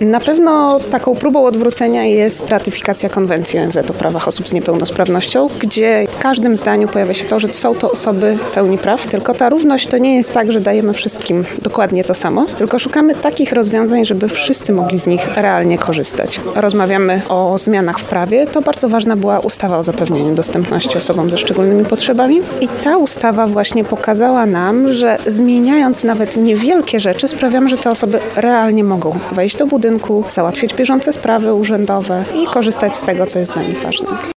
Na pewno taką próbą odwrócenia jest ratyfikacja konwencji ONZ o prawach osób z niepełnosprawnością, gdzie w każdym zdaniu pojawia się to, że są to osoby pełni praw, tylko ta równość to nie jest tak, że dajemy wszystkim dokładnie to samo, tylko szukamy takich rozwiązań, żeby wszyscy mogli z nich realnie korzystać. Rozmawiamy o zmianach w prawie, to bardzo ważna była ustawa o zapewnieniu dostępności osobom ze szczególnymi potrzebami i ta ustawa właśnie pokazała nam, że zmieniając nawet niewielkie rzeczy sprawiamy, że te osoby realnie mogą wejść do budynku, załatwiać bieżące sprawy urzędowe i korzystać z tego, co jest dla nich ważne.